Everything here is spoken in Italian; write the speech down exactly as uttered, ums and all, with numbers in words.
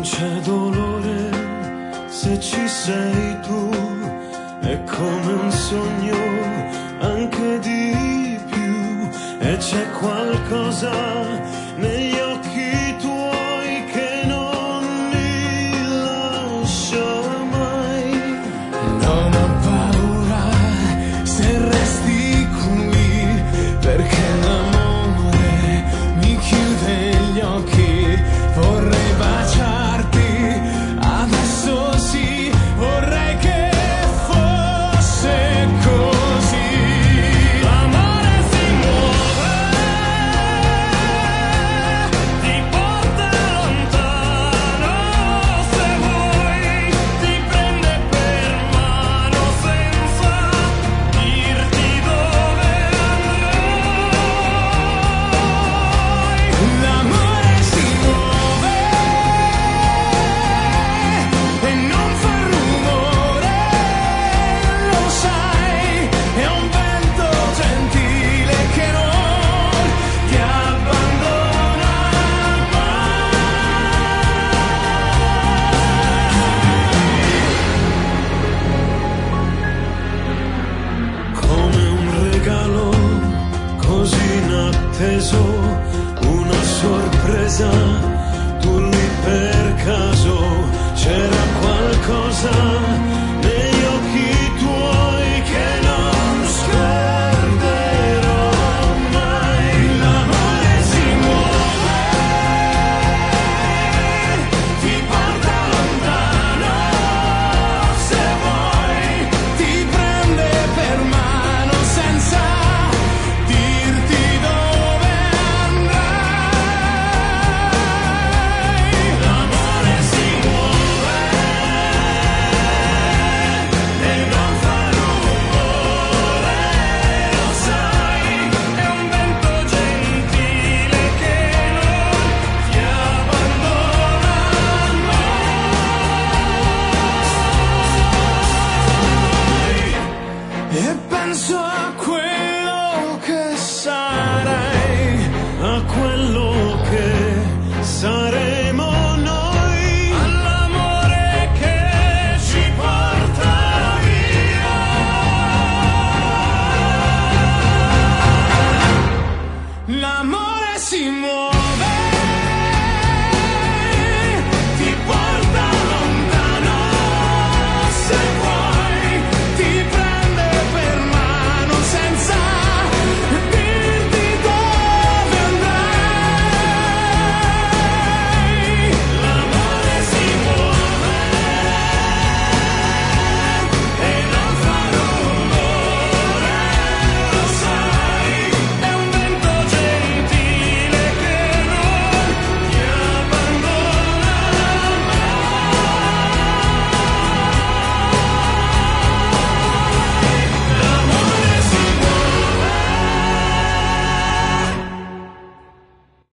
c'è dolore se ci sei tu, è come un sogno, anche di più, e c'è qualcosa negli occhi tuoi che non mi lascia mai. Non ho paura se resti qui, perché l'amore mi chiude gli occhi. Vorrei baciarti, adesso sì, vorrei che fosse così. L'amore si muove, ti porta lontano se vuoi, ti prende per mano senza dirti dove andrai. L'amore si muove e non fa rumore, lo sai, è un vento gentile che non ti abbandona mai. Come un regalo così inatteso, una sorpresa, tu lì per caso, c'era qualcosa negli occhi tuoi che non scorderò mai. L'amore si muove, ti porta lontano se vuoi, ti prende per mano senza dirti dove andrai. L'amore si muove e non fa rumore, lo sai, è un vento gentile che non ti abbandona mai. E penso a quello che sarai, a quello che sarai.